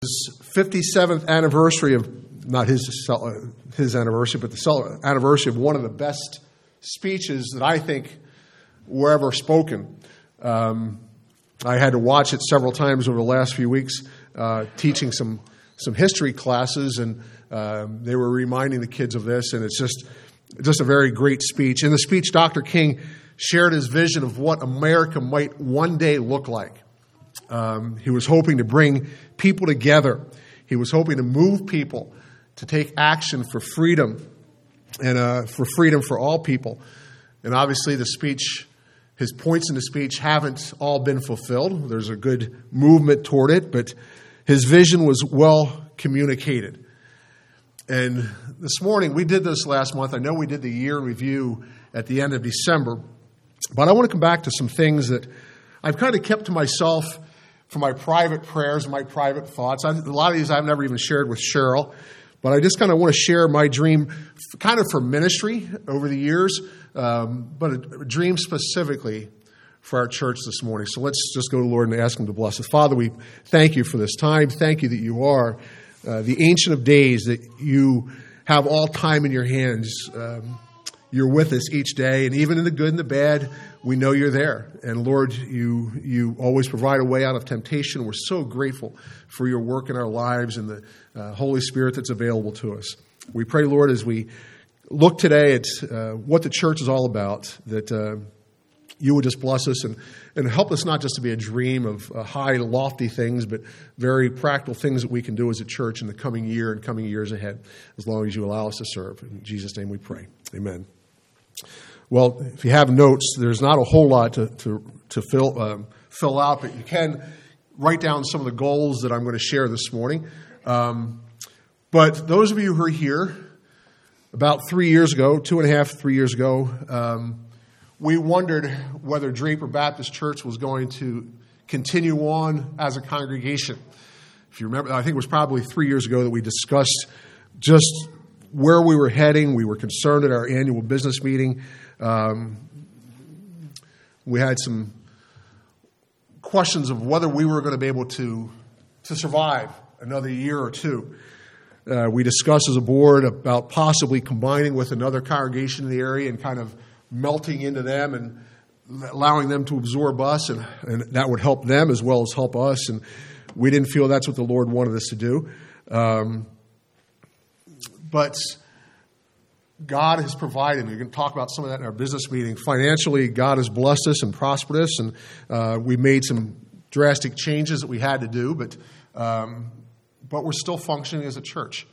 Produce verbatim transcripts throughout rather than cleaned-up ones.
His fifty-seventh anniversary of, not his his anniversary, but the anniversary of one of the best speeches that I think were ever spoken. Um, I had to watch it several times over the last few weeks, uh, teaching some some history classes, and uh, they were reminding the kids of this, and it's just just a very great speech. In the speech, Doctor King shared his vision of what America might one day look like. Um, he was hoping to bring people together. He was hoping to move people to take action for freedom and uh, for freedom for all people. And obviously the speech, his points in the speech haven't all been fulfilled. There's a good movement toward it, but his vision was well communicated. And this morning, we did this last month. I know we did the year review at the end of December, but I want to come back to some things that I've kind of kept to myself for my private prayers, my private thoughts. I, a lot of these I've never even shared with Cheryl, but I just kind of want to share my dream kind of for ministry over the years, um, but a, a dream specifically for our church this morning. So let's just go to the Lord and ask Him to bless us. Father, we thank You for this time. Thank You that You are uh, the Ancient of Days, that You have all time in Your hands. Um, You're with us each day, and even in the good and the bad, we know You're there. And Lord, you you always provide a way out of temptation. We're so grateful for Your work in our lives and the uh, Holy Spirit that's available to us. We pray, Lord, as we look today at uh, what the church is all about, that uh, You would just bless us and, and help us not just to be a dream of uh, high, lofty things, but very practical things that we can do as a church in the coming year and coming years ahead, as long as You allow us to serve. In Jesus' name we pray. Amen. Well, if you have notes, there's not a whole lot to to, to fill um, fill out, but you can write down some of the goals that I'm going to share this morning. Um, but those of you who are here, about three years ago, two and a half, three years ago, um, we wondered whether Draper Baptist Church was going to continue on as a congregation. If you remember, I think it was probably three years ago that we discussed just where we were heading. We were concerned at our annual business meeting. Um, we had some questions of whether we were going to be able to to survive another year or two. Uh, we discussed as a board about possibly combining with another congregation in the area and kind of melting into them and allowing them to absorb us, and, and that would help them as well as help us. And we didn't feel that's what the Lord wanted us to do. Um, but God has provided. We're going to talk about some of that in our business meeting. Financially, God has blessed us and prospered us, and uh, we made some drastic changes that we had to do, but um, but we're still functioning as a church.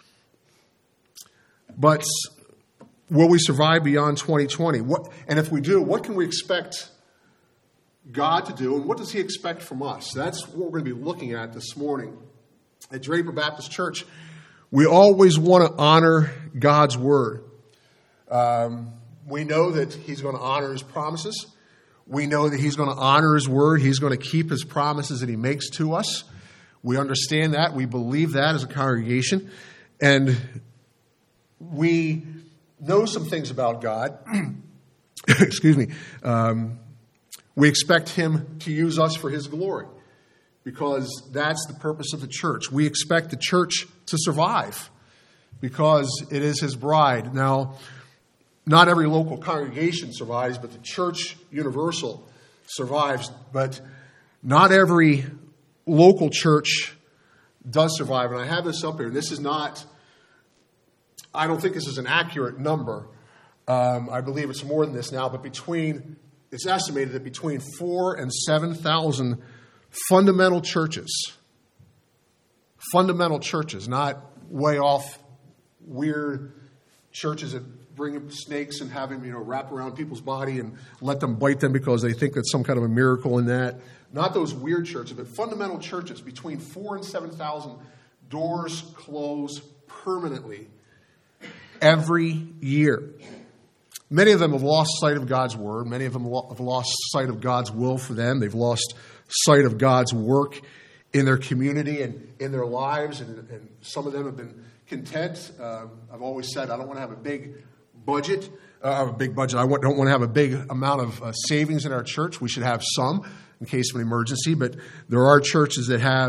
But will we survive beyond twenty twenty? What, and if we do, what can we expect God to do, and what does He expect from us? That's what we're going to be looking at this morning. At Draper Baptist Church, we always want to honor God's Word. Um, we know that He's going to honor His promises. We know that He's going to honor His Word. He's going to keep His promises that He makes to us. We understand that. We believe that as a congregation. And we know some things about God. Excuse me. Um, we expect Him to use us for His glory, because that's the purpose of the church. We expect the church to survive because it is His bride. Now, not every local congregation survives, but the church universal survives. But not every local church does survive. And I have this up here. This is not, I don't think this is an accurate number. Um, I believe it's more than this now, but between, it's estimated that between four and seven thousand fundamental churches, fundamental churches, not way off weird churches that bring snakes and have them, you know, wrap around people's body and let them bite them because they think that's some kind of a miracle in that. Not those weird churches, but fundamental churches. Between four and seven thousand doors close permanently every year. Many of them have lost sight of God's Word. Many of them have lost sight of God's will for them. They've lost sight of God's work in their community and in their lives, and, and some of them have been content. Um, I've always said I don't want to have a big budget, uh, a big budget. I don't want to have a big amount of uh, savings in our church. We should have some in case of an emergency, but there are churches that have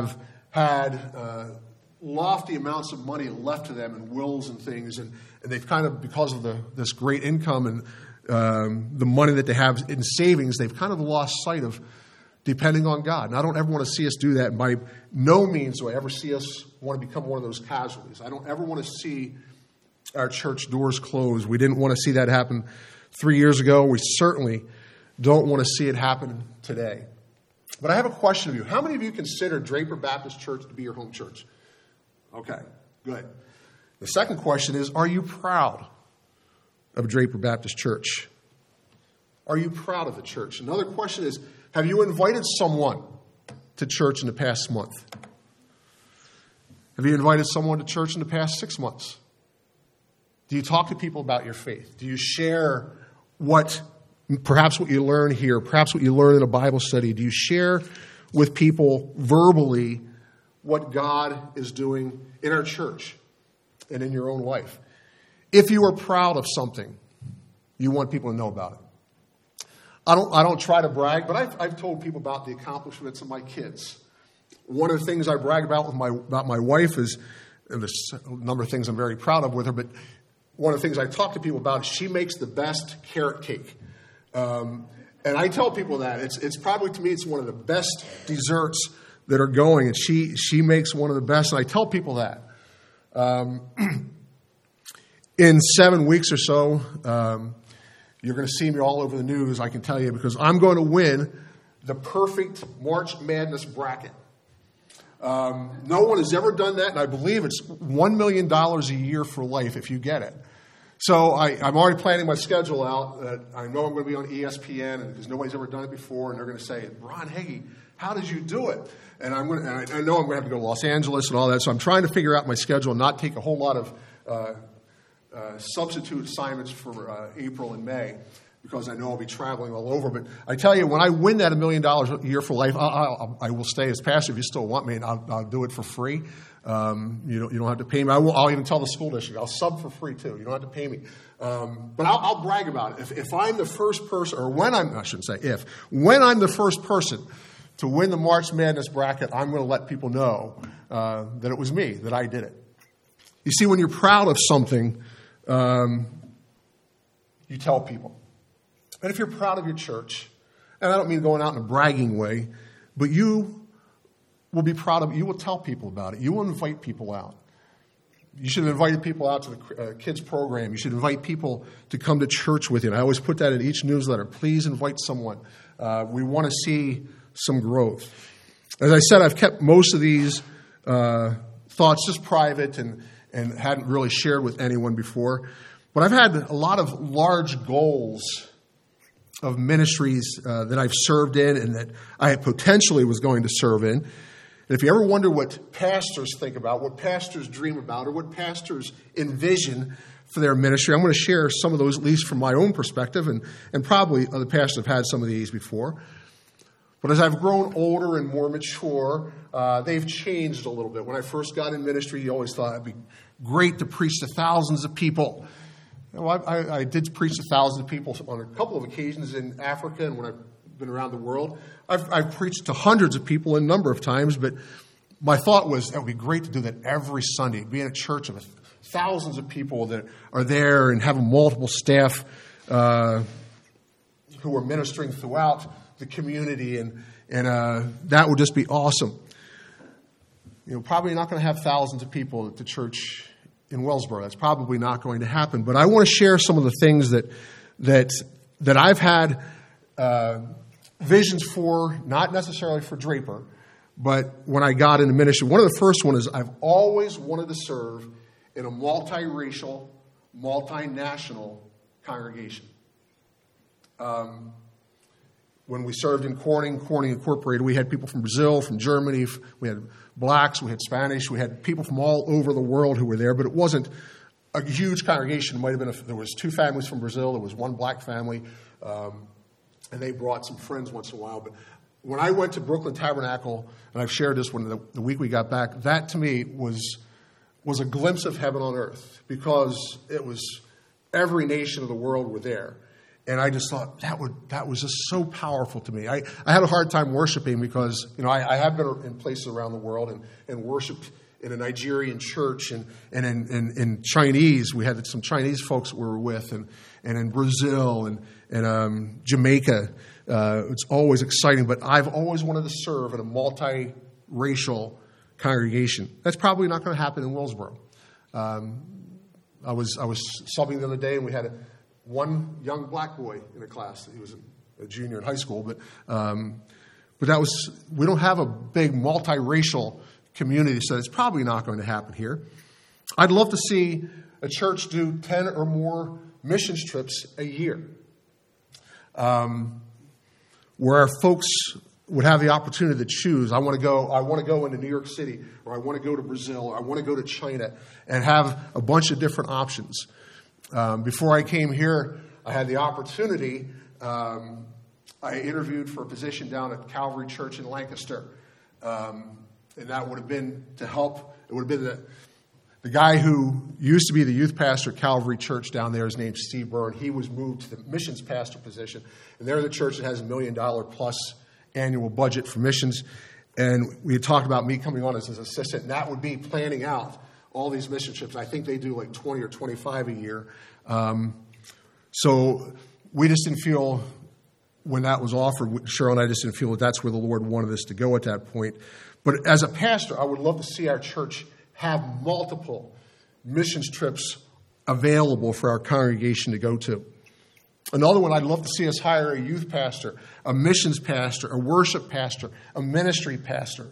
had uh, lofty amounts of money left to them in wills and things, and, and they've kind of, because of the, this great income and um, the money that they have in savings, they've kind of lost sight of depending on God. And I don't ever want to see us do that. By no means do I ever see us want to become one of those casualties. I don't ever want to see our church doors closed. We didn't want to see that happen three years ago. We certainly don't want to see it happen today. But I have a question of you. How many of you consider Draper Baptist Church to be your home church? Okay, good. The second question is, are you proud of Draper Baptist Church? Are you proud of the church? Another question is, have you invited someone to church in the past month? Have you invited someone to church in the past six months? Do you talk to people about your faith? Do you share what, perhaps what you learn here, perhaps what you learn in a Bible study? Do you share with people verbally what God is doing in our church and in your own life? If you are proud of something, you want people to know about it. I don't, I don't try to brag, but I've, I've told people about the accomplishments of my kids. One of the things I brag about with my, about my wife is, and there's a number of things I'm very proud of with her, but one of the things I talk to people about is she makes the best carrot cake. Um, and I tell people that. It's, it's probably, to me, it's one of the best desserts that are going, and she, she makes one of the best, and I tell people that. Um, in seven weeks or so, um, you're going to see me all over the news, I can tell you, because I'm going to win the perfect March Madness bracket. Um, no one has ever done that, and I believe it's one million dollars a year for life if you get it. So I, I'm already planning my schedule out. That I know I'm going to be on E S P N, and because nobody's ever done it before, and they're going to say, Ron Hagee, how did you do it? And, I'm going to, and I, I know I'm going to have to go to Los Angeles and all that, so I'm trying to figure out my schedule and not take a whole lot of uh, Uh, substitute assignments for uh, April and May, because I know I'll be traveling all over. But I tell you, when I win that a million dollars a year for life, I, I, I will stay as pastor if you still want me, and I'll, I'll do it for free. Um, you don't, you don't have to pay me. I will, I'll even tell the school district, I'll sub for free too. You don't have to pay me. Um, but I'll, I'll brag about it. If, if I'm the first person, or when I'm, I shouldn't say if, when I'm the first person to win the March Madness bracket, I'm going to let people know uh, that it was me, that I did it. You see, when you're proud of something, Um, you tell people. And if you're proud of your church, and I don't mean going out in a bragging way, but you will be proud of it. You will tell people about it. You will invite people out. You should have invited people out to the uh, kids program. You should invite people to come to church with you. And I always put that in each newsletter. Please invite someone. Uh, we want to see some growth. As I said, I've kept most of these uh, thoughts just private and and hadn't really shared with anyone before. But I've had a lot of large goals of ministries uh, that I've served in and that I potentially was going to serve in. And if you ever wonder what pastors think about, what pastors dream about, or what pastors envision for their ministry, I'm going to share some of those, at least from my own perspective, and, and probably other pastors have had some of these before. But as I've grown older and more mature, uh, they've changed a little bit. When I first got in ministry, you always thought it'd be great to preach to thousands of people. Well, I, I, I did preach to thousands of people on a couple of occasions in Africa, and when I've been around the world. I've, I've preached to hundreds of people a number of times, but my thought was that would be great to do that every Sunday, be in a church of thousands of people that are there and have multiple staff uh, who are ministering throughout the community, and and uh, that would just be awesome. You know, probably not going to have thousands of people at the church in Wellsboro. That's probably not going to happen. But I want to share some of the things that that that I've had uh, visions for, not necessarily for Draper, but when I got into ministry. One of the first one is I've always wanted to serve in a multiracial, multinational congregation. Um, When we served in Corning, Corning Incorporated, we had people from Brazil, from Germany, we had blacks, we had Spanish, we had people from all over the world who were there, but it wasn't a huge congregation. It might have been, a, there was two families from Brazil, there was one black family, um, and they brought some friends once in a while. But when I went to Brooklyn Tabernacle, and I've shared this one the, the week we got back, that to me was was a glimpse of heaven on earth, because it was every nation of the world were there. And I just thought that would that was just so powerful to me. I, I had a hard time worshiping because, you know, I, I have been in places around the world and, and worshiped in a Nigerian church and, and in, in, in Chinese. We had some Chinese folks that we were with, and, and in Brazil and, and um, Jamaica. Uh, it's always exciting, but I've always wanted to serve in a multiracial congregation. That's probably not going to happen in Willsboro. Um, I was I was subbing the other day, and we had a one young black boy in a class. He was a, a junior in high school, but um, but that was we don't have a big multiracial community, so it's probably not going to happen here. I'd love to see a church do ten or more missions trips a year, um, where our folks would have the opportunity to choose. I want to go. I want to go into New York City, or I want to go to Brazil, or I want to go to China, and have a bunch of different options. Um, before I came here, I had the opportunity. Um, I interviewed for a position down at Calvary Church in Lancaster, um, and that would have been to help. It would have been the the guy who used to be the youth pastor at Calvary Church down there. His name's Steve Byrne. He was moved to the missions pastor position, and they're the church that has a million dollar plus annual budget for missions. And we had talked about me coming on as his assistant, and that would be planning out all these mission trips. I think they do like twenty or twenty-five a year. Um, so we just didn't feel, when that was offered, Cheryl and I just didn't feel that that's where the Lord wanted us to go at that point. But as a pastor, I would love to see our church have multiple missions trips available for our congregation to go to. Another one, I'd love to see us hire a youth pastor, a missions pastor, a worship pastor, a ministry pastor.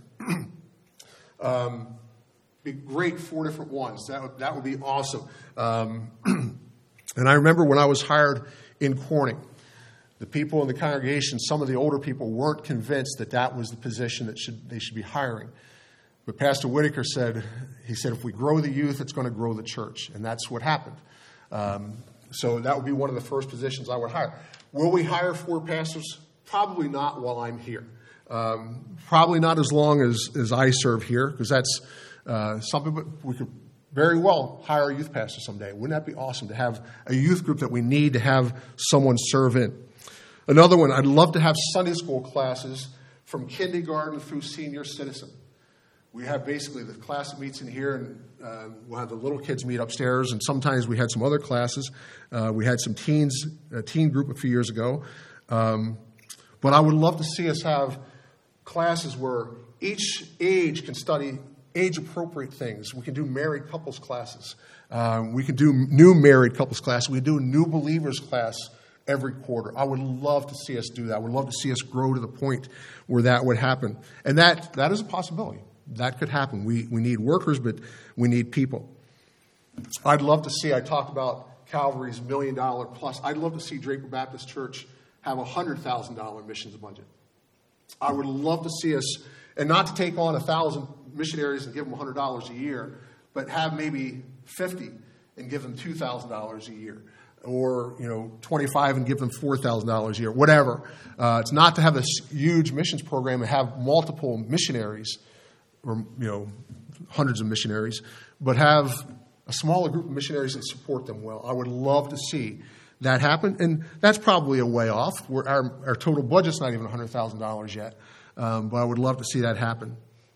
um, be great, four different ones. That would, that would be awesome. Um, and I remember when I was hired in Corning, the people in the congregation, some of the older people weren't convinced that that was the position that should they should be hiring. But Pastor Whitaker said, he said, if we grow the youth, it's going to grow the church. And that's what happened. Um, so that would be one of the first positions I would hire. Will we hire four pastors? Probably not while I'm here. Um, probably not as long as, as I serve here, because that's uh, something, but we could very well hire a youth pastor someday. Wouldn't that be awesome to have a youth group that we need to have someone serve in? Another one, I'd love to have Sunday school classes from kindergarten through senior citizen. We have basically the class that meets in here, and uh, we'll have the little kids meet upstairs, and sometimes we had some other classes. Uh, we had some teens, a teen group a few years ago. Um, but I would love to see us have classes where each age can study age-appropriate things. We can do married couples classes. Um, we can do new married couples class. We can do a new believers class every quarter. I would love to see us do that. I would love to see us grow to the point where that would happen. And that that is a possibility. That could happen. We we need workers, but we need people. I'd love to see, I talked about Calvary's million dollar plus. I'd love to see Draper Baptist Church have a one hundred thousand dollars missions budget. I would love to see us, and not to take on one thousand missionaries and give them one hundred dollars a year, but have maybe fifty and give them two thousand dollars a year. Or, you know, twenty-five and give them four thousand dollars a year, whatever. Uh, it's not to have this huge missions program and have multiple missionaries, or, you know, hundreds of missionaries, but have a smaller group of missionaries that support them well. I would love to see that happen, and that's probably a way off. Where our, our total budget's not even one hundred thousand dollars yet, um, but I would love to see that happen.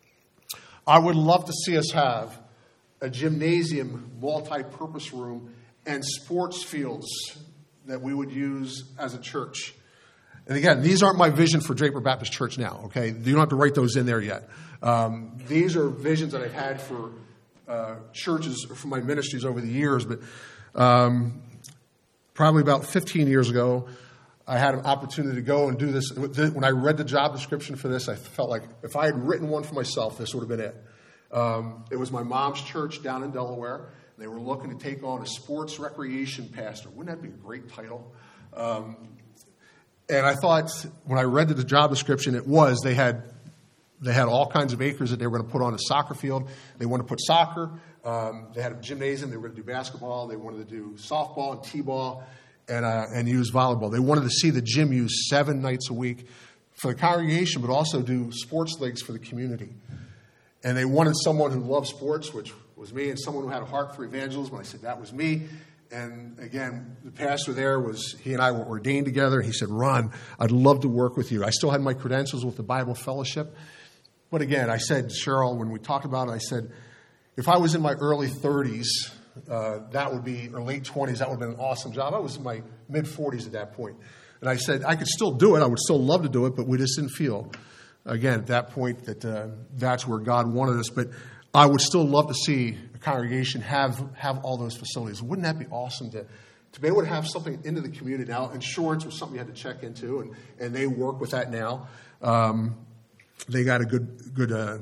I would love to see us have a gymnasium, multi-purpose room, and sports fields that we would use as a church. And again, these aren't my vision for Draper Baptist Church now, okay? You don't have to write those in there yet. Um, these are visions that I've had for uh, churches, for my ministries over the years. But um, probably about fifteen years ago, I had an opportunity to go and do this. When I read the job description for this, I felt like if I had written one for myself, this would have been it. Um, it was my mom's church down in Delaware. They were looking to take on a sports recreation pastor. Wouldn't that be a great title? Um, and I thought, when I read the job description, it was, they had they had all kinds of acres that they were going to put on a soccer field. They wanted to put soccer. Um, they had a gymnasium. They were going to do basketball. They wanted to do softball and t-ball and, uh, and use volleyball. They wanted to see the gym used seven nights a week for the congregation, but also do sports leagues for the community. And they wanted someone who loved sports, which was me, and someone who had a heart for evangelism. I said, that was me. And again, the pastor there was, he and I were ordained together. He said, Ron, I'd love to work with you. I still had my credentials with the Bible Fellowship. But again, I said, Cheryl, when we talked about it, I said, if I was in my early thirties, uh, that would be, or late twenties, that would have been an awesome job. I was in my mid-forties at that point. And I said, I could still do it. I would still love to do it, but we just didn't feel, again, at that point, that uh, that's where God wanted us. But I would still love to see a congregation have have all those facilities. Wouldn't that be awesome to, to be able to have something into the community now? Insurance was something you had to check into, and, and they work with that now. Um, they got a good good uh,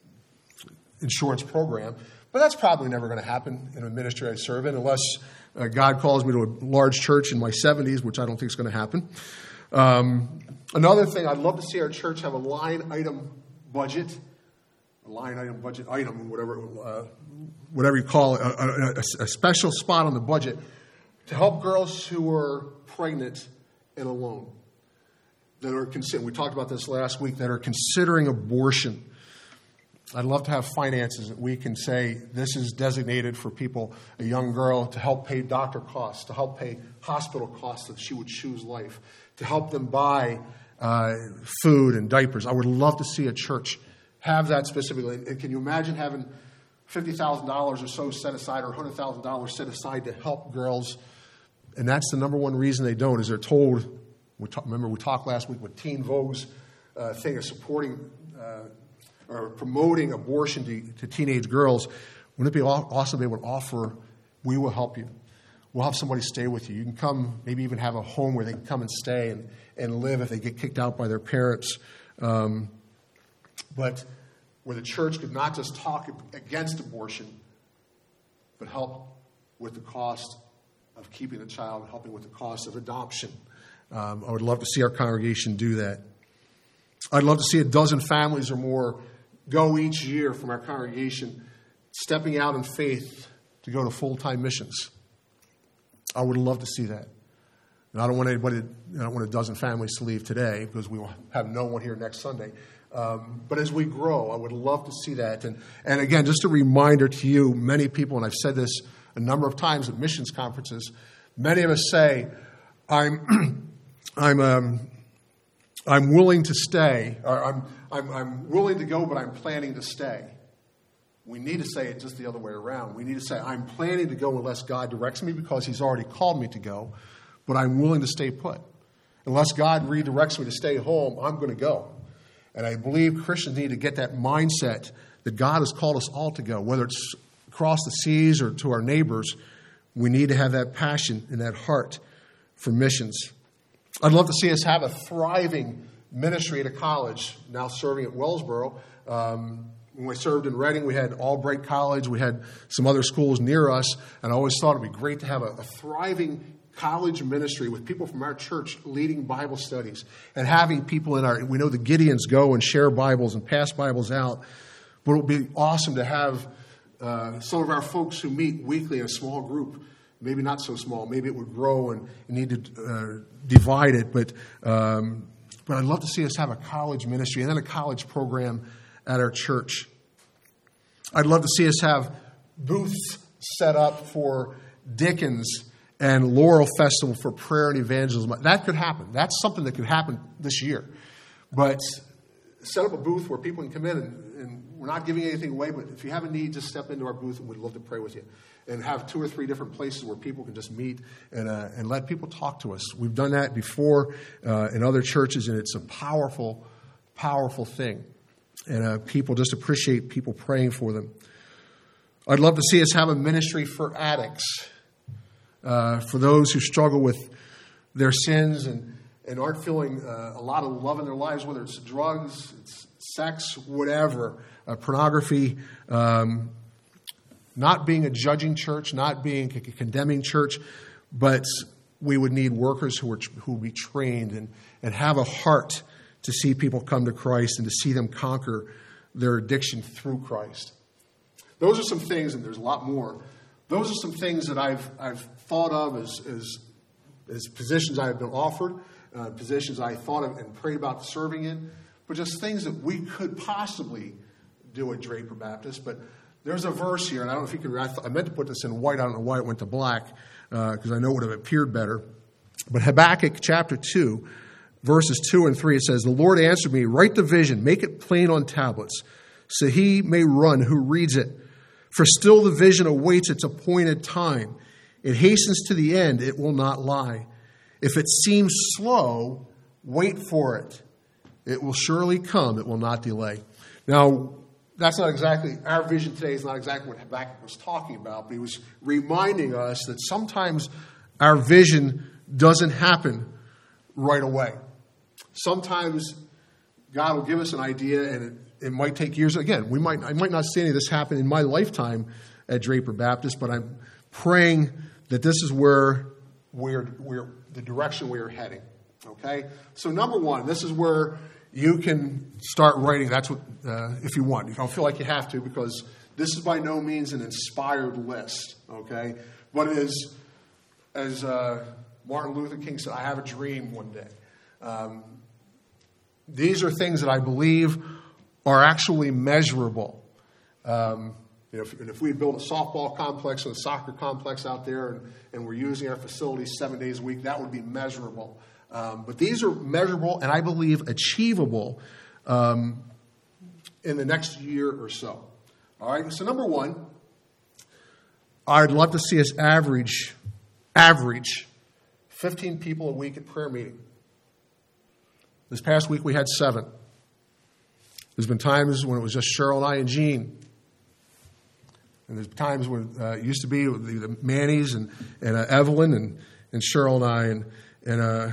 insurance program. But that's probably never going to happen in a ministry I serve in unless uh, God calls me to a large church in my seventies, which I don't think is going to happen. Um, another thing, I'd love to see our church have a line item budget. line item, budget item, whatever uh, whatever you call it, a, a, a special spot on the budget to help girls who are pregnant and alone, that are considering, we talked about this last week, that are considering abortion. I'd love to have finances that we can say this is designated for people, a young girl, to help pay doctor costs, to help pay hospital costs if she would choose life, to help them buy uh, food and diapers. I would love to see a church have that specifically. And can you imagine having fifty thousand dollars or so set aside, or one hundred thousand dollars set aside to help girls? And that's the number one reason they don't, is they're told, we talk, remember we talked last week with Teen Vogue's uh, thing of supporting uh, or promoting abortion to, to teenage girls. Wouldn't it be awesome if they would offer, we will help you. We'll have somebody stay with you. You can come, maybe even have a home where they can come and stay and, and live if they get kicked out by their parents. Um, but where the church could not just talk against abortion, but help with the cost of keeping a child, helping with the cost of adoption. Um, I would love to see our congregation do that. I'd love to see a dozen families or more go each year from our congregation, stepping out in faith to go to full-time missions. I would love to see that. And I don't want anybody, I don't want a dozen families to leave today because we will have no one here next Sunday. Um, but as we grow, I would love to see that. And, and again, just a reminder to you, many people, and I've said this a number of times at missions conferences, many of us say, I'm, I'm, um, I'm willing to stay, or I'm, I'm, I'm willing to go, but I'm planning to stay. We need to say it just the other way around. We need to say, I'm planning to go unless God directs me because he's already called me to go, but I'm willing to stay put. Unless God redirects me to stay home, I'm going to go. And I believe Christians need to get that mindset that God has called us all to go, whether it's across the seas or to our neighbors. We need to have that passion and that heart for missions. I'd love to see us have a thriving ministry at a college, now serving at Wellsboro. Um, when we served in Reading, we had Albright College. We had some other schools near us. And I always thought it would be great to have a, a thriving college ministry with people from our church leading Bible studies and having people in our, we know the Gideons go and share Bibles and pass Bibles out. But it would be awesome to have uh, some of our folks who meet weekly in a small group. Maybe not so small. Maybe it would grow and you need to uh, divide it. But um, but I'd love to see us have a college ministry and then a college program at our church. I'd love to see us have booths set up for Dickens and Laurel Festival for prayer and evangelism. That could happen. That's something that could happen this year. But set up a booth where people can come in and, and we're not giving anything away, but if you have a need, just step into our booth and we'd love to pray with you. And have two or three different places where people can just meet and uh, and let people talk to us. We've done that before uh, in other churches, and it's a powerful, powerful thing. And uh, people just appreciate people praying for them. I'd love to see us have a ministry for addicts, uh, for those who struggle with their sins and, and aren't feeling uh, a lot of love in their lives, whether it's drugs, it's sex, whatever, uh, pornography, um not being a judging church, not being a condemning church, but we would need workers who are who would be trained and, and have a heart to see people come to Christ and to see them conquer their addiction through Christ. Those are some things, and there's a lot more. Those are some things that I've I've thought of as as, as positions I have been offered, uh, positions I thought of and prayed about serving in, but just things that we could possibly do at Draper Baptist. But there's a verse here, and I don't know if you can read. I meant to put this in white. I don't know why it went to black. because uh, I know it would have appeared better. But Habakkuk chapter two, verses two and three, it says, "The Lord answered me, write the vision, make it plain on tablets, so he may run who reads it. For still the vision awaits its appointed time. It hastens to the end, it will not lie. If it seems slow, wait for it. It will surely come, it will not delay." Now, that's not exactly, our vision today is not exactly what Habakkuk was talking about, but he was reminding us that sometimes our vision doesn't happen right away. Sometimes God will give us an idea and it, it might take years. Again, we might I might not see any of this happen in my lifetime at Draper Baptist, but I'm praying that this is where we're, we're the direction we are heading. Okay? So number one, this is where you can start writing. That's what, uh, if you want. You don't feel like you have to, because this is by no means an inspired list. Okay? But it is, as uh, Martin Luther King said, I have a dream one day. Um, these are things that I believe are actually measurable. Um, you know, if, if we build a softball complex or a soccer complex out there and, and we're using our facilities seven days a week, that would be measurable. Um, but these are measurable and I believe achievable um, in the next year or so. All right, so number one, I'd love to see us average, average fifteen people a week at prayer meeting. This past week we had seven. There's been times when it was just Cheryl and I and Jean. And there's times when uh, it used to be the, the Mannies and, and uh, Evelyn and, and Cheryl and I. And, and uh,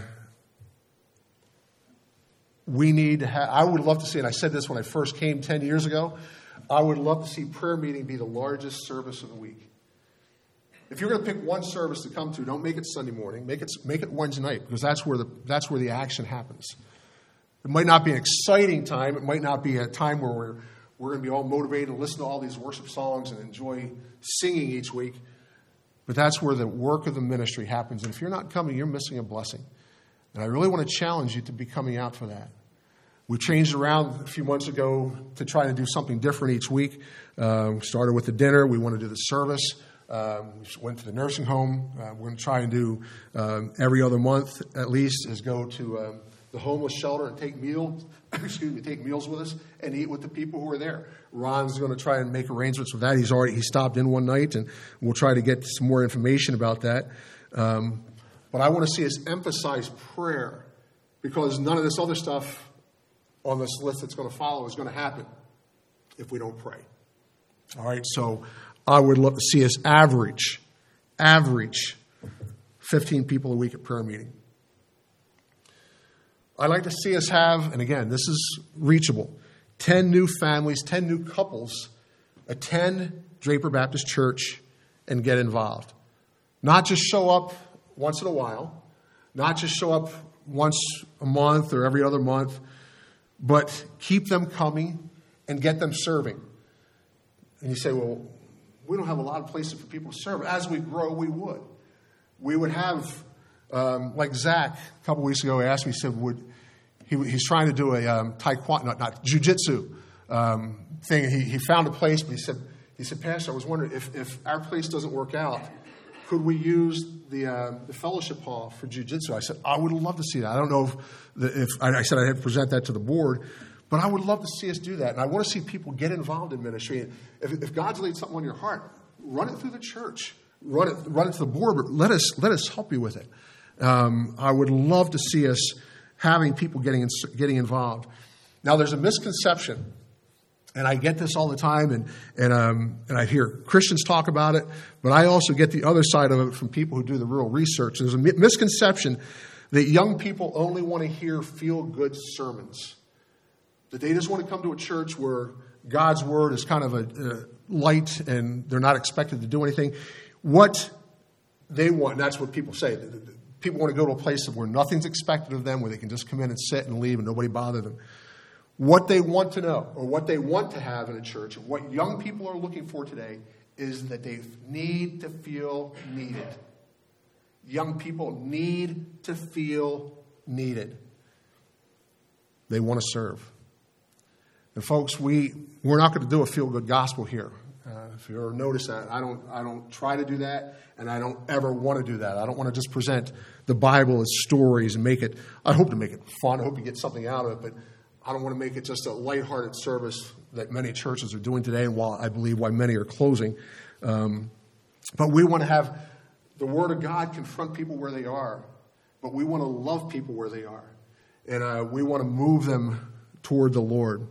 we need to have, I would love to see, and I said this when I first came ten years ago, I would love to see prayer meeting be the largest service of the week. If you're going to pick one service to come to, don't make it Sunday morning. Make it make it Wednesday night, because that's where the that's where the action happens. It might not be an exciting time. It might not be a time where we're we're going to be all motivated and listen to all these worship songs and enjoy singing each week. But that's where the work of the ministry happens. And if you're not coming, you're missing a blessing. And I really want to challenge you to be coming out for that. We changed around a few months ago to try to do something different each week. Um, started with the dinner. We want to do the service. Um, we went to the nursing home. Uh, we're going to try and do um, every other month at least is go to um, the homeless shelter and take meals. excuse me, take meals with us and eat with the people who are there. Ron's going to try and make arrangements with that. He's already he stopped in one night, and we'll try to get some more information about that. Um, but I want to see us emphasize prayer, because none of this other stuff on this list that's going to follow is going to happen if we don't pray. All right, so I would love to see us average, average fifteen people a week at prayer meeting. I'd like to see us have, and again, this is reachable, ten new families, ten new couples attend Draper Baptist Church and get involved. Not just show up once in a while, not just show up once a month or every other month, but keep them coming and get them serving. And you say, well, we don't have a lot of places for people to serve. As we grow, we would. We would have, um, like Zach, a couple weeks ago, he asked me, he said, would, he, he's trying to do a um, taekwondo, not, not jiu-jitsu um, thing. And he, he found a place, but he said, he said, Pastor, I was wondering if, if our place doesn't work out, could we use the uh, the fellowship hall for jiu-jitsu? I said, I would love to see that. I don't know if, the, if I, I said I'd have to present that to the board, but I would love to see us do that. And I want to see people get involved in ministry. And if, if God's laid something on your heart, run it through the church. Run it, run it to the board, but let us let us help you with it. Um, I would love to see us having people getting in, getting involved. Now, there's a misconception, and I get this all the time, and and um, and I hear Christians talk about it, but I also get the other side of it from people who do the real research. There's a misconception that young people only want to hear feel-good sermons, that they just want to come to a church where God's word is kind of a, a light and they're not expected to do anything. What they want, and that's what people say, people want to go to a place where nothing's expected of them, where they can just come in and sit and leave and nobody bother them. What they want to know, or what they want to have in a church, and what young people are looking for today, is that they need to feel needed. Young people need to feel needed. They want to serve. And folks, we, we're not going to do a feel-good gospel here Uh, if you ever notice that, I don't I don't try to do that, and I don't ever want to do that. I don't want to just present the Bible as stories and make it, I hope to make it fun. I hope you get something out of it, but I don't want to make it just a lighthearted service that many churches are doing today, and while I believe why many are closing. Um, but we want to have the Word of God confront people where they are, but we want to love people where they are, and uh, we want to move them toward the Lord.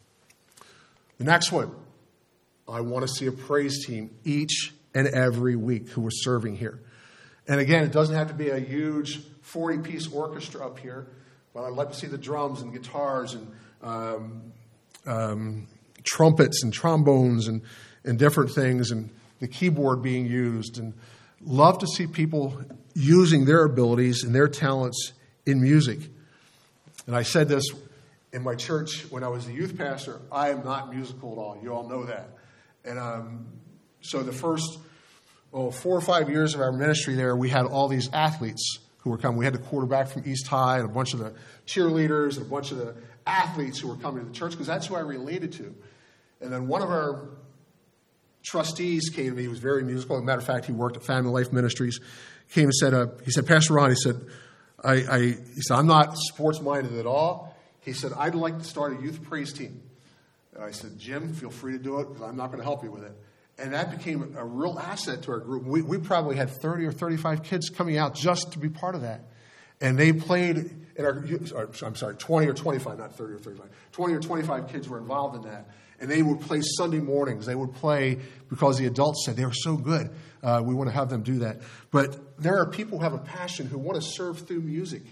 The next one, I want to see a praise team each and every week who are serving here. And again, it doesn't have to be a huge forty-piece orchestra up here, but I'd like to see the drums and guitars and um, um, trumpets and trombones and, and different things, and the keyboard being used. And love to see people using their abilities and their talents in music. And I said this in my church when I was the youth pastor. I am not musical at all. You all know that. And um, so the first oh, four or five years of our ministry there, we had all these athletes who were coming. We had the quarterback from East High and a bunch of the cheerleaders and a bunch of the athletes who were coming to the church because that's who I related to. And then one of our trustees came to me. He was very musical. As a matter of fact, he worked at Family Life Ministries. Came and said, uh, he said, Pastor Ron, he said, I, I, he said, I'm not sports-minded at all. He said, I'd like to start a youth praise team. And I said, Jim, feel free to do it because I'm not going to help you with it. And that became a real asset to our group. We, we probably had thirty or thirty-five kids coming out just to be part of that. And they played in our, I'm sorry, twenty or twenty-five, not thirty or thirty-five. twenty or twenty-five kids were involved in that. And they would play Sunday mornings. They would play because the adults said they were so good. Uh, we want to have them do that. But there are people who have a passion who want to serve through music.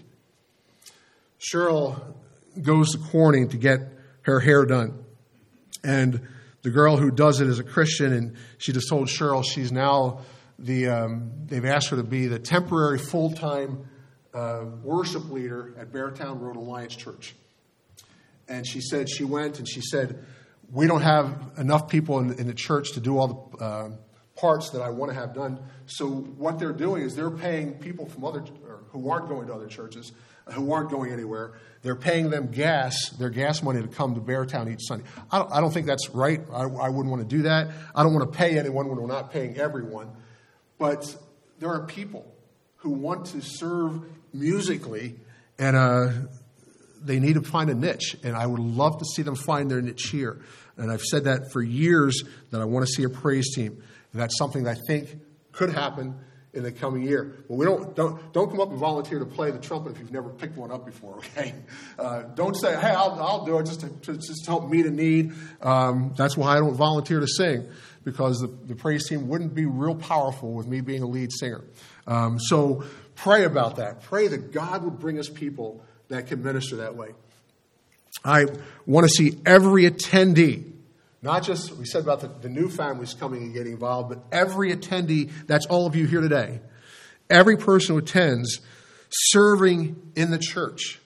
Cheryl goes to Corning to get her hair done. And the girl who does it is a Christian, and she just told Cheryl she's now the, um, they've asked her to be the temporary full-time uh, worship leader at Beartown Road Alliance Church. And she said she went and she said, we don't have enough people in, in the church to do all the uh, parts that I want to have done. So what they're doing is they're paying people from other, or who aren't going to other churches, who aren't going anywhere. They're paying them gas, their gas money to come to Beartown each Sunday. I don't, I don't think that's right. I, I wouldn't want to do that. I don't want to pay anyone when we're not paying everyone. But there are people who want to serve musically, and uh, they need to find a niche. And I would love to see them find their niche here. And I've said that for years, that I want to see a praise team. And that's something that I think could happen in the coming year. But we don't don't don't come up and volunteer to play the trumpet if you've never picked one up before. Okay, uh, don't say, "Hey, I'll I'll do it just to, to just help meet a need." Um, that's why I don't volunteer to sing, because the, the praise team wouldn't be real powerful with me being a lead singer. Um, so pray about that. Pray that God would bring us people that can minister that way. I want to see every attendee. Not just, we said about the, the new families coming and getting involved, but every attendee, that's all of you here today, every person who attends, serving in the church,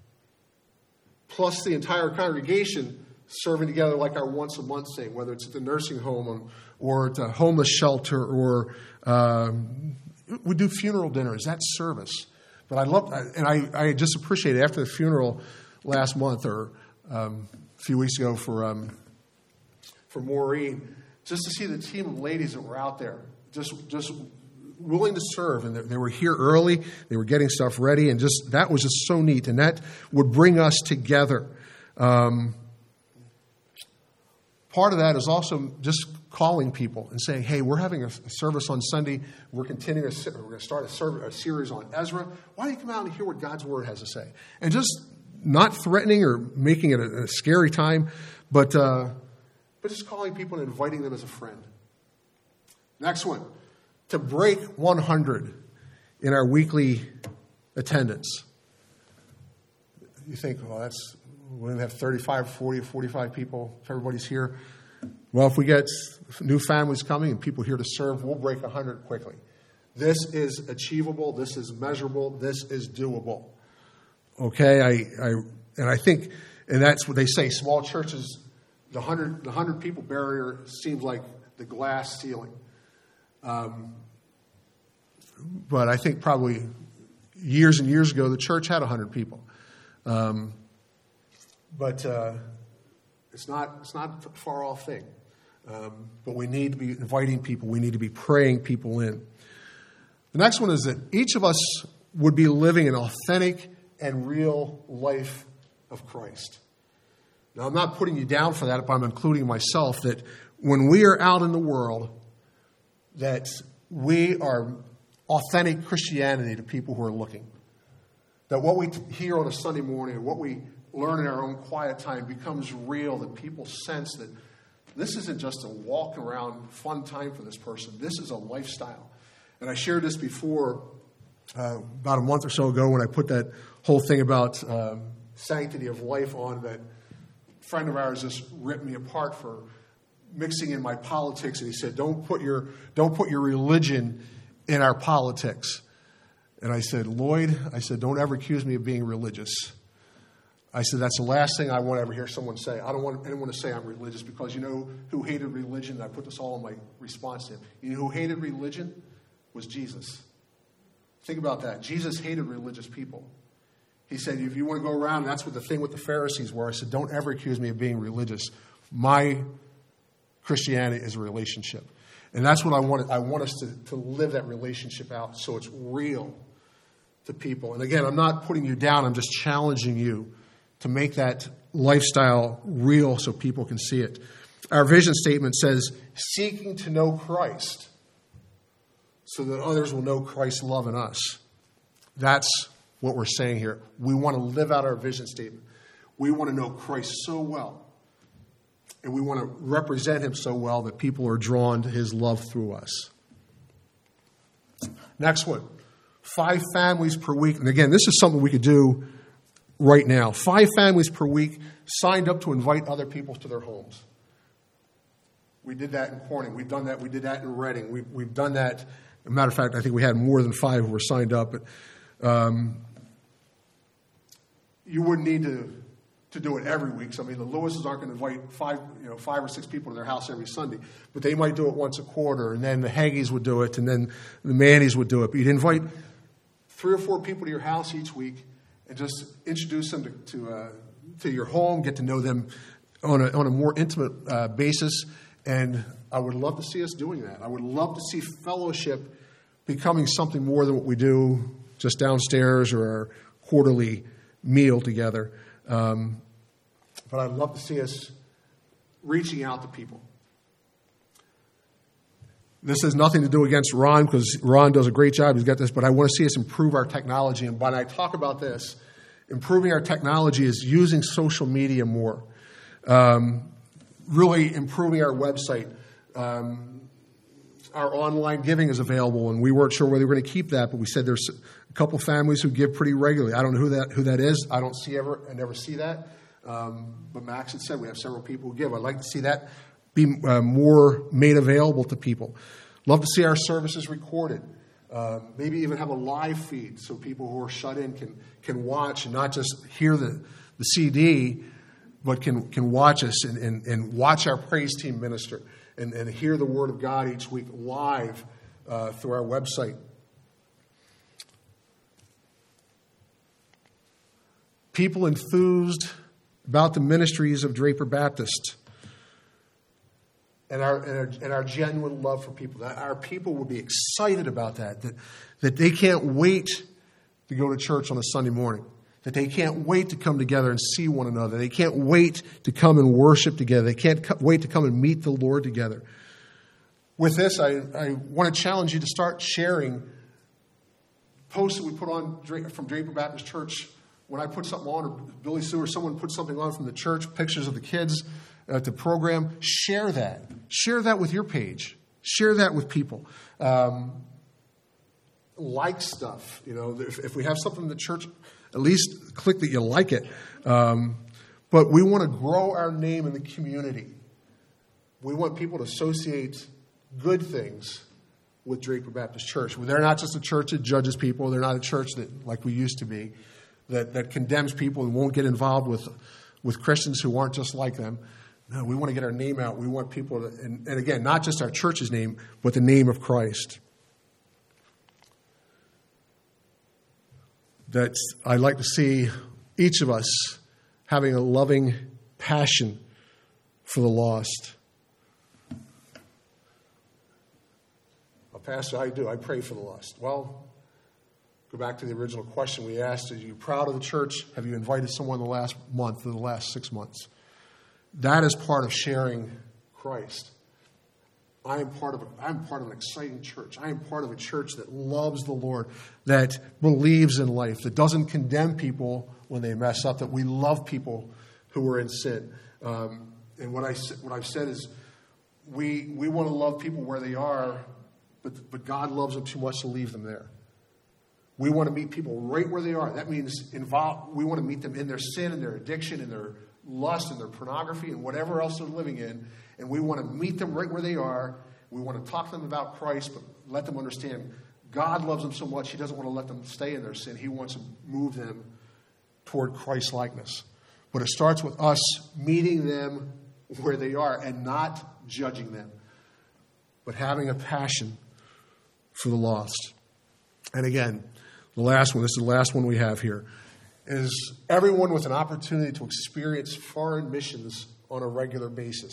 plus the entire congregation serving together like our once a month thing, whether it's at the nursing home or at a homeless shelter, or um, we do funeral dinners. That's service. But I love, and I, I just appreciate it after the funeral last month or um, a few weeks ago for um, for Maureen, just to see the team of ladies that were out there, just just willing to serve, and they were here early, they were getting stuff ready, and just that was just so neat, and that would bring us together. Um, part of that is also just calling people and saying, hey, we're having a service on Sunday, we're continuing, a, we're going to start a, service, a series on Ezra. Why don't you come out and hear what God's Word has to say? And just not threatening or making it a, a scary time, but uh, but just calling people and inviting them as a friend. Next one, to break one hundred in our weekly attendance. You think, well, that's, we're going to have thirty-five, forty, forty-five people if everybody's here. Well, if we get new families coming and people here to serve, we'll break one hundred quickly. This is achievable. This is measurable. This is doable. Okay, I, I and I think, and that's what they say, small churches, the hundred the hundred people barrier seems like the glass ceiling. Um, but I think probably years and years ago, the church had one hundred people. Um, but uh, it's not it's not a far off thing. Um, but we need to be inviting people. We need to be praying people in. The next one is that each of us would be living an authentic and real life of Christ. Now, I'm not putting you down for that, but I'm including myself, that when we are out in the world, that we are authentic Christianity to people who are looking. That what we hear on a Sunday morning, or what we learn in our own quiet time becomes real, that people sense that this isn't just a walk around fun time for this person. This is a lifestyle. And I shared this before, uh, about a month or so ago, when I put that whole thing about um, sanctity of life on, that a friend of ours just ripped me apart for mixing in my politics. And he said, don't put your, don't put your religion in our politics. And I said, Lloyd, I said, don't ever accuse me of being religious. I said, that's the last thing I want to ever hear someone say. I don't want anyone to say I'm religious, because you know who hated religion? I put this all in my response to him. You know who hated religion? Was Jesus. Think about that. Jesus hated religious people. He said, if you want to go around, and that's what the thing with the Pharisees were. I said, don't ever accuse me of being religious. My Christianity is a relationship. And that's what I want. I want us to, to live that relationship out so it's real to people. And again, I'm not putting you down. I'm just challenging you to make that lifestyle real so people can see it. Our vision statement says, seeking to know Christ so that others will know Christ's love in us. That's what we're saying here. We want to live out our vision statement. We want to know Christ so well, and we want to represent him so well that people are drawn to his love through us. Next one, five families per week. And again, this is something we could do right now. Five families per week signed up to invite other people to their homes. We did that in Corning. We've done that. We did that in Reading. We've, we've done that. As a matter of fact, I think we had more than five who were signed up. But um, you wouldn't need to to do it every week. So, I mean, the Lewises aren't going to invite five, you know, five or six people to their house every Sunday, but they might do it once a quarter, and then the Haggies would do it, and then the Mannies would do it. But you'd invite three or four people to your house each week and just introduce them to to, uh, to your home, get to know them on a on a more intimate uh, basis. And I would love to see us doing that. I would love to see fellowship becoming something more than what we do just downstairs or our quarterly meal together. Um, but I'd love to see us reaching out to people. This has nothing to do against Ron, because Ron does a great job. He's got this, but I want to see us improve our technology. And when I talk about this, improving our technology is using social media more, um, really improving our website. Um, our online giving is available, and we weren't sure whether we were going to keep that, but we said there's a couple families who give pretty regularly. I don't know who that who that is. I don't see ever. I never see that. Um, but Max had said we have several people who give. I'd like to see that be uh, more made available to people. Love to see our services recorded. Uh, maybe even have a live feed so people who are shut in can can watch and not just hear the, the C D, but can can watch us and, and, and watch our praise team minister and, and hear the Word of God each week live uh, through our website. People enthused about the ministries of Draper Baptist and our, and our and our genuine love for people. That our people will be excited about that, that, that they can't wait to go to church on a Sunday morning, that they can't wait to come together and see one another. They can't wait to come and worship together. They can't co- wait to come and meet the Lord together. With this, I, I want to challenge you to start sharing posts that we put on from Draper Baptist Church. When I put something on, or Billy Sue or someone put something on from the church, pictures of the kids at the program, share that. Share that with your page. Share that with people. Um, like stuff. You know, if, if we have something in the church, at least click that you like it. Um, but we want to grow our name in the community. We want people to associate good things with Draper Baptist Church. They're not just a church that judges people. They're not a church that like we used to be. That, that condemns people and won't get involved with with Christians who aren't just like them. No, we want to get our name out. We want people to, and, and again, not just our church's name, but the name of Christ. That I'd like to see each of us having a loving passion for the lost. Uh, Pastor, I do. I pray for the lost. Well, go back to the original question we asked. Are you proud of the church? Have you invited someone the last month or the last six months? That is part of sharing Christ. I am part of a, I'm part of an exciting church. I am part of a church that loves the Lord, that believes in life, that doesn't condemn people when they mess up, that we love people who are in sin. Um, and what I what I've said is, we we want to love people where they are, but but God loves them too much to leave them there. We want to meet people right where they are. That means involve. We want to meet them in their sin, and their addiction, and their lust, and their pornography, and whatever else they're living in. And we want to meet them right where they are. We want to talk to them about Christ, but let them understand God loves them so much, he doesn't want to let them stay in their sin. He wants to move them toward Christ-likeness. But it starts with us meeting them where they are and not judging them, but having a passion for the lost. And again, the last one, this is the last one we have here, is everyone with an opportunity to experience foreign missions on a regular basis.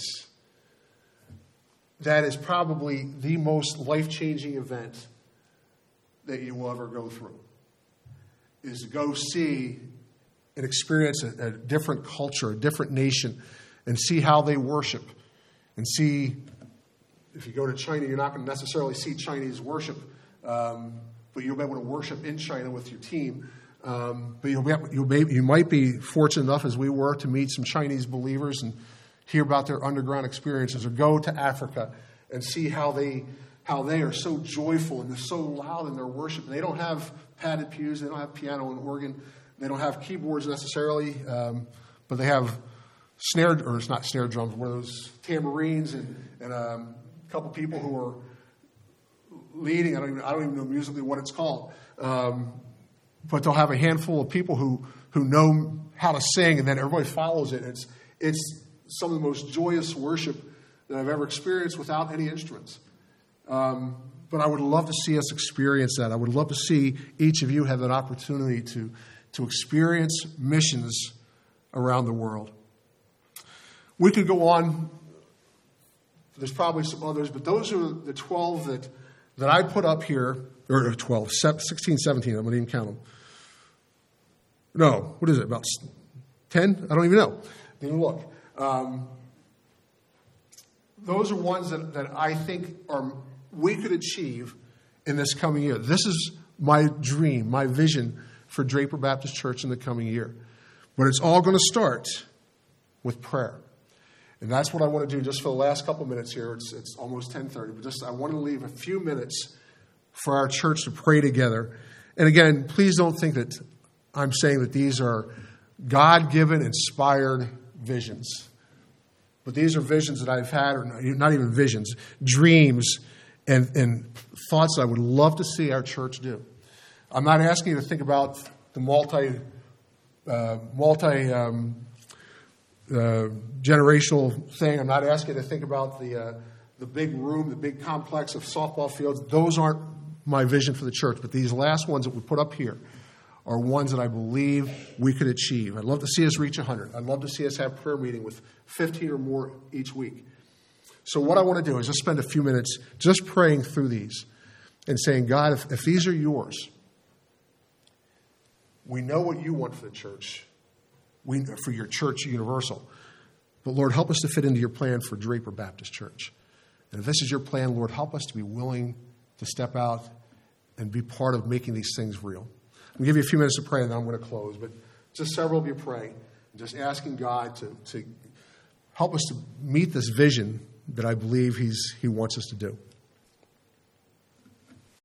That is probably the most life-changing event that you will ever go through, is to go see and experience a, a different culture, a different nation, and see how they worship. And see, if you go to China, you're not going to necessarily see Chinese worship, um, but you'll be able to worship in China with your team. Um, but you'll be, you'll be, you might be fortunate enough, as we were, to meet some Chinese believers and hear about their underground experiences, or go to Africa and see how they how they are so joyful and they're so loud in their worship. They don't have padded pews, they don't have piano and organ, they don't have keyboards necessarily, um, but they have snare, or it's not snare drums, one of those tambourines, and, and um, a couple people who are leading. I don't even, I don't even know musically what it's called, um, but they'll have a handful of people who who know how to sing, and then everybody follows it. It's it's some of the most joyous worship that I've ever experienced without any instruments. Um, but I would love to see us experience that. I would love to see each of you have that opportunity to, to experience missions around the world. We could go on. There's probably some others, but those are the twelve that, that I put up here, or twelve, sixteen, seventeen, I'm going to even count them. No, what is it, about ten? I don't even know. Didn't look. Um, those are ones that, that I think are we could achieve in this coming year. This is my dream, my vision for Draper Baptist Church in the coming year. But it's all going to start with prayer. And that's what I want to do just for the last couple minutes here. It's, it's almost ten thirty, but just I want to leave a few minutes for our church to pray together. And again, please don't think that I'm saying that these are God-given, inspired visions. But these are visions that I've had, or not even visions, dreams and, and thoughts that I would love to see our church do. I'm not asking you to think about the multi, uh, multi um, uh, generational thing. I'm not asking you to think about the uh, the big room, the big complex of softball fields. Those aren't my vision for the church. But these last ones that we put up here are ones that I believe we could achieve. I'd love to see us reach one hundred. I'd love to see us have prayer meeting with fifteen or more each week. So what I want to do is just spend a few minutes just praying through these and saying, God, if, if these are yours, we know what you want for the church, we for your church universal. But Lord, help us to fit into your plan for Draper Baptist Church. And if this is your plan, Lord, help us to be willing to step out and be part of making these things real. I'm going to give you a few minutes to pray, and then I'm going to close. But just several of you pray, just asking God to, to help us to meet this vision that I believe he's, He wants us to do.